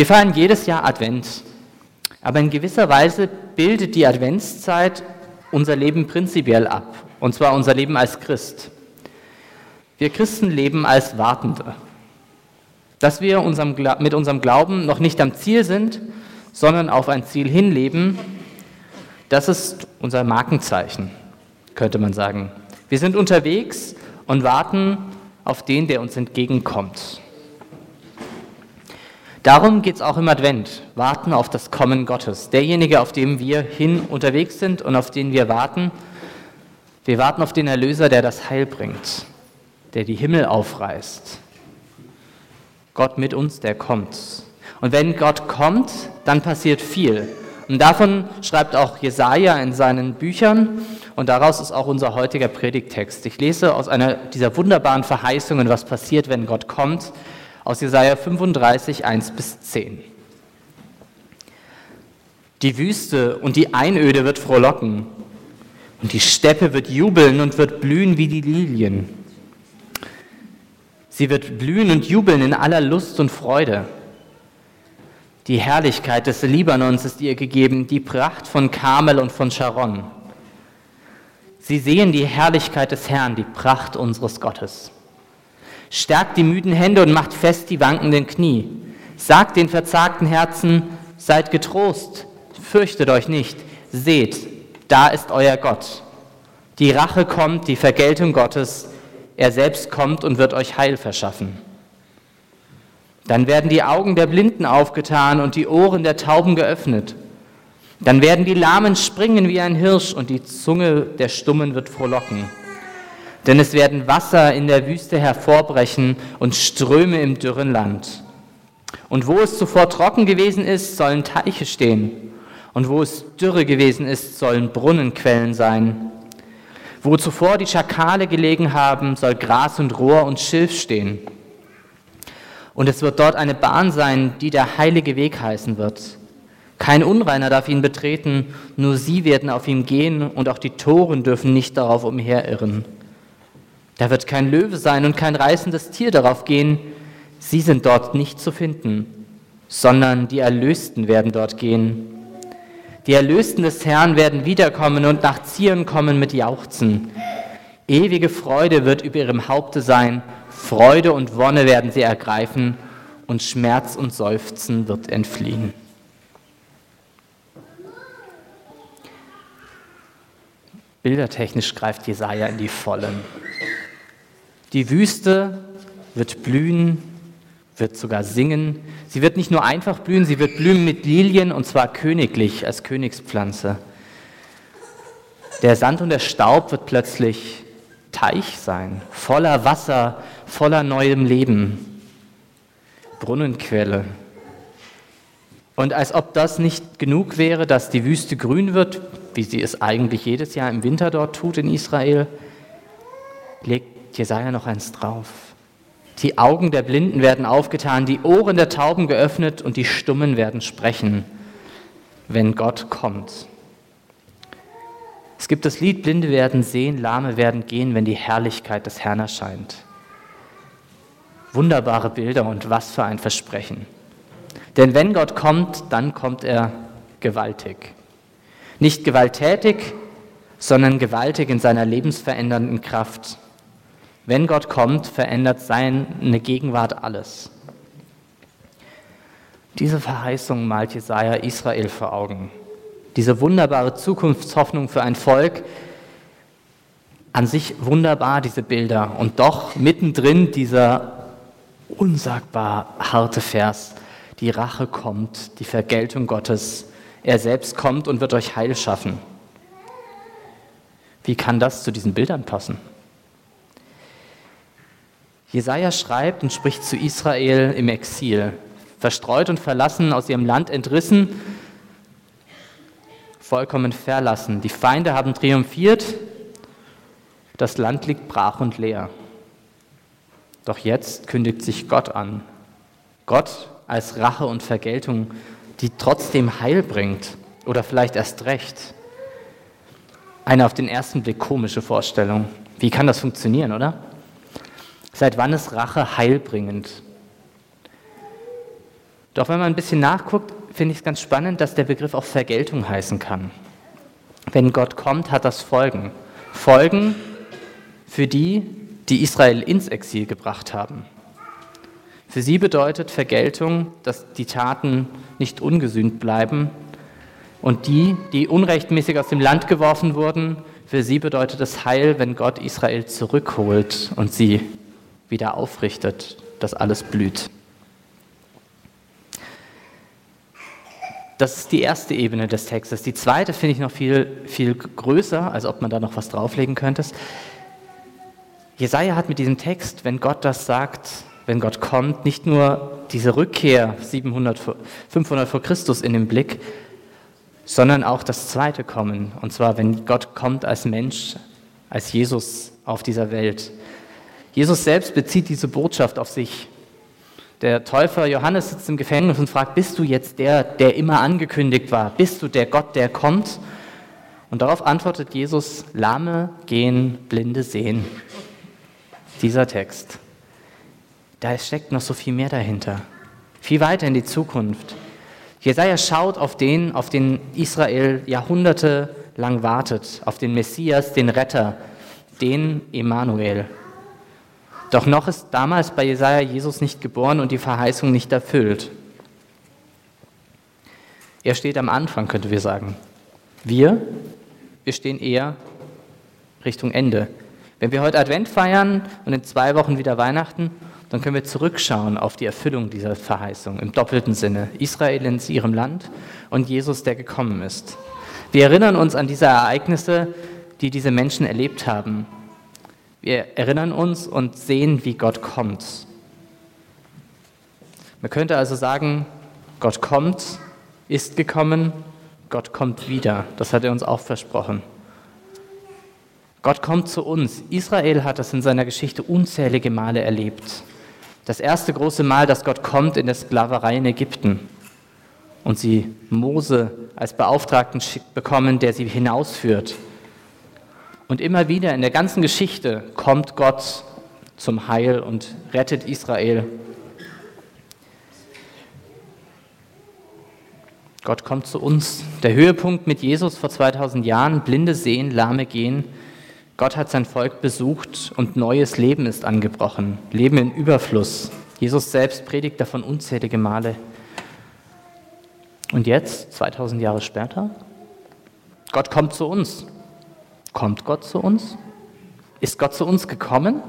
Wir feiern jedes Jahr Advent, aber in gewisser Weise bildet die Adventszeit unser Leben prinzipiell ab, und zwar unser Leben als Christ. Wir Christen leben als Wartende. Dass wir mit unserem Glauben noch nicht am Ziel sind, sondern auf ein Ziel hinleben, das ist unser Markenzeichen, könnte man sagen. Wir sind unterwegs und warten auf den, der uns entgegenkommt. Darum geht es auch im Advent, warten auf das Kommen Gottes. Derjenige, auf dem wir unterwegs sind und auf den wir warten auf den Erlöser, der das Heil bringt, der die Himmel aufreißt. Gott mit uns, der kommt. Und wenn Gott kommt, dann passiert viel. Und davon schreibt auch Jesaja in seinen Büchern und daraus ist auch unser heutiger Predigttext. Ich lese aus einer dieser wunderbaren Verheißungen, was passiert, wenn Gott kommt, aus Jesaja 35, 1-10. Die Wüste und die Einöde wird frohlocken und die Steppe wird jubeln und wird blühen wie die Lilien. Sie wird blühen und jubeln in aller Lust und Freude. Die Herrlichkeit des Libanons ist ihr gegeben, die Pracht von Karmel und von Sharon. Sie sehen die Herrlichkeit des Herrn, die Pracht unseres Gottes. Stärkt die müden Hände und macht fest die wankenden Knie. Sagt den verzagten Herzen, seid getrost, fürchtet euch nicht. Seht, da ist euer Gott. Die Rache kommt, die Vergeltung Gottes. Er selbst kommt und wird euch Heil verschaffen. Dann werden die Augen der Blinden aufgetan und die Ohren der Tauben geöffnet. Dann werden die Lahmen springen wie ein Hirsch und die Zunge der Stummen wird frohlocken. Denn es werden Wasser in der Wüste hervorbrechen und Ströme im dürren Land. Und wo es zuvor trocken gewesen ist, sollen Teiche stehen. Und wo es Dürre gewesen ist, sollen Brunnenquellen sein. Wo zuvor die Schakale gelegen haben, soll Gras und Rohr und Schilf stehen. Und es wird dort eine Bahn sein, die der heilige Weg heißen wird. Kein Unreiner darf ihn betreten, nur sie werden auf ihm gehen und auch die Toren dürfen nicht darauf umherirren. Da wird kein Löwe sein und kein reißendes Tier darauf gehen. Sie sind dort nicht zu finden, sondern die Erlösten werden dort gehen. Die Erlösten des Herrn werden wiederkommen und nach Zion kommen mit Jauchzen. Ewige Freude wird über ihrem Haupte sein, Freude und Wonne werden sie ergreifen und Schmerz und Seufzen wird entfliehen. Bildertechnisch greift Jesaja in die Vollen. Die Wüste wird blühen, wird sogar singen. Sie wird nicht nur einfach blühen, sie wird blühen mit Lilien und zwar königlich, als Königspflanze. Der Sand und der Staub wird plötzlich Teich sein, voller Wasser, voller neuem Leben. Brunnenquelle. Und als ob das nicht genug wäre, dass die Wüste grün wird, wie sie es eigentlich jedes Jahr im Winter dort tut in Israel, legt Jesaja noch eins drauf. Die Augen der Blinden werden aufgetan, die Ohren der Tauben geöffnet und die Stummen werden sprechen, wenn Gott kommt. Es gibt das Lied, Blinde werden sehen, Lahme werden gehen, wenn die Herrlichkeit des Herrn erscheint. Wunderbare Bilder und was für ein Versprechen. Denn wenn Gott kommt, dann kommt er gewaltig. Nicht gewalttätig, sondern gewaltig in seiner lebensverändernden Kraft. Wenn Gott kommt, verändert seine Gegenwart alles. Diese Verheißung malt Jesaja Israel vor Augen. Diese wunderbare Zukunftshoffnung für ein Volk, an sich wunderbar, diese Bilder. Und doch mittendrin dieser unsagbar harte Vers. Die Rache kommt, die Vergeltung Gottes. Er selbst kommt und wird euch Heil schaffen. Wie kann das zu diesen Bildern passen? Jesaja schreibt und spricht zu Israel im Exil, verstreut und verlassen, aus ihrem Land entrissen, vollkommen verlassen. Die Feinde haben triumphiert, das Land liegt brach und leer. Doch jetzt kündigt sich Gott an. Gott als Rache und Vergeltung, die trotzdem Heil bringt oder vielleicht erst recht. Eine auf den ersten Blick komische Vorstellung. Wie kann das funktionieren, oder? Seit wann ist Rache heilbringend? Doch wenn man ein bisschen nachguckt, finde ich es ganz spannend, dass der Begriff auch Vergeltung heißen kann. Wenn Gott kommt, hat das Folgen. Folgen für die Israel ins Exil gebracht haben. Für sie bedeutet Vergeltung, dass die Taten nicht ungesühnt bleiben. Und die unrechtmäßig aus dem Land geworfen wurden, für sie bedeutet es Heil, wenn Gott Israel zurückholt und sie wieder aufrichtet, dass alles blüht. Das ist die erste Ebene des Textes. Die zweite finde ich noch viel größer, als ob man da noch was drauflegen könnte. Jesaja hat mit diesem Text, wenn Gott das sagt, wenn Gott kommt, nicht nur diese Rückkehr 500 vor Christus in den Blick, sondern auch das zweite Kommen. Und zwar, wenn Gott kommt als Mensch, als Jesus auf dieser Welt. Jesus selbst bezieht diese Botschaft auf sich. Der Täufer Johannes sitzt im Gefängnis und fragt, bist du jetzt der immer angekündigt war? Bist du der Gott, der kommt? Und darauf antwortet Jesus, Lahme gehen, Blinde sehen. Dieser Text. Da steckt noch so viel mehr dahinter. Viel weiter in die Zukunft. Jesaja schaut auf den Israel jahrhundertelang wartet, auf den Messias, den Retter, den Emmanuel. Doch noch ist damals bei Jesaja Jesus nicht geboren und die Verheißung nicht erfüllt. Er steht am Anfang, könnten wir sagen. Wir stehen eher Richtung Ende. Wenn wir heute Advent feiern und in 2 Wochen wieder Weihnachten, dann können wir zurückschauen auf die Erfüllung dieser Verheißung im doppelten Sinne. Israel in ihrem Land und Jesus, der gekommen ist. Wir erinnern uns an diese Ereignisse, die diese Menschen erlebt haben. Wir erinnern uns und sehen, wie Gott kommt. Man könnte also sagen, Gott kommt, ist gekommen, Gott kommt wieder. Das hat er uns auch versprochen. Gott kommt zu uns. Israel hat das in seiner Geschichte unzählige Male erlebt. Das erste große Mal, dass Gott kommt in der Sklaverei in Ägypten und sie Mose als Beauftragten bekommen, der sie hinausführt. Und immer wieder in der ganzen Geschichte kommt Gott zum Heil und rettet Israel. Gott kommt zu uns. Der Höhepunkt mit Jesus vor 2000 Jahren, Blinde sehen, Lahme gehen. Gott hat sein Volk besucht und neues Leben ist angebrochen. Leben in Überfluss. Jesus selbst predigt davon unzählige Male. Und jetzt, 2000 Jahre später, Gott kommt zu uns. Kommt Gott zu uns? Ist Gott zu uns gekommen?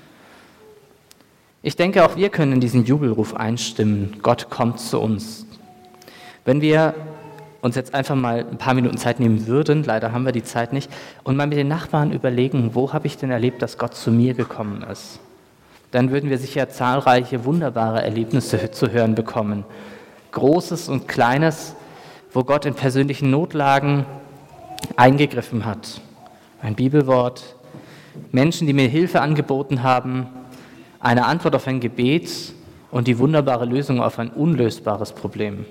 Ich denke, auch wir können diesen Jubelruf einstimmen. Gott kommt zu uns. Wenn wir uns jetzt einfach mal ein paar Minuten Zeit nehmen würden, leider haben wir die Zeit nicht, und mal mit den Nachbarn überlegen, wo habe ich denn erlebt, dass Gott zu mir gekommen ist, dann würden wir sicher zahlreiche wunderbare Erlebnisse zu hören bekommen. Großes und Kleines, wo Gott in persönlichen Notlagen eingegriffen hat. Ein Bibelwort, Menschen, die mir Hilfe angeboten haben, eine Antwort auf ein Gebet und die wunderbare Lösung auf ein unlösbares Problem.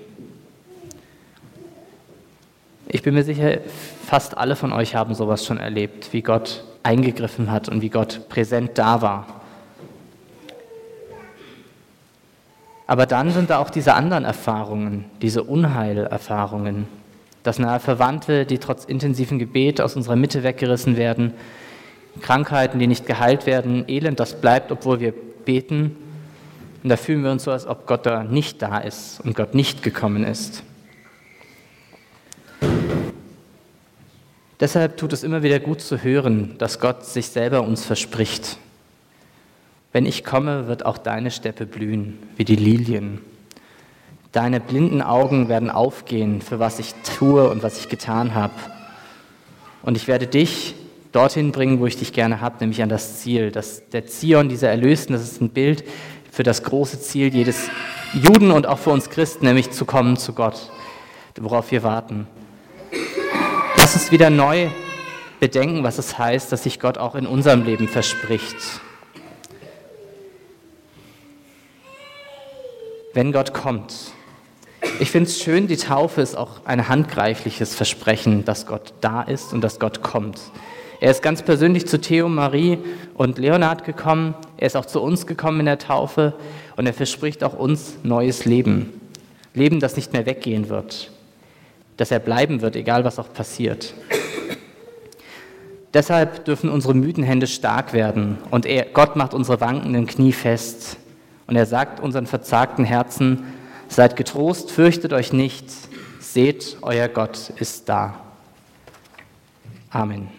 Ich bin mir sicher, fast alle von euch haben sowas schon erlebt, wie Gott eingegriffen hat und wie Gott präsent da war. Aber dann sind da auch diese anderen Erfahrungen, diese Unheilerfahrungen, dass nahe Verwandte, die trotz intensiven Gebet aus unserer Mitte weggerissen werden, Krankheiten, die nicht geheilt werden, Elend, das bleibt, obwohl wir beten. Und da fühlen wir uns so, als ob Gott da nicht da ist und Gott nicht gekommen ist. Deshalb tut es immer wieder gut zu hören, dass Gott sich selber uns verspricht. Wenn ich komme, wird auch deine Steppe blühen, wie die Lilien. Deine blinden Augen werden aufgehen, für was ich tue und was ich getan habe. Und ich werde dich dorthin bringen, wo ich dich gerne habe, nämlich an das Ziel. Der Zion, dieser Erlösten, das ist ein Bild für das große Ziel jedes Juden und auch für uns Christen, nämlich zu kommen zu Gott, worauf wir warten. Lass uns wieder neu bedenken, was es heißt, dass sich Gott auch in unserem Leben verspricht. Wenn Gott kommt. Ich finde es schön, die Taufe ist auch ein handgreifliches Versprechen, dass Gott da ist und dass Gott kommt. Er ist ganz persönlich zu Theo, Marie und Leonhard gekommen. Er ist auch zu uns gekommen in der Taufe und er verspricht auch uns neues Leben. Leben, das nicht mehr weggehen wird, dass er bleiben wird, egal was auch passiert. Deshalb dürfen unsere müden Hände stark werden und Gott macht unsere wankenden Knie fest. Und er sagt unseren verzagten Herzen, seid getrost, fürchtet euch nicht, seht, euer Gott ist da. Amen.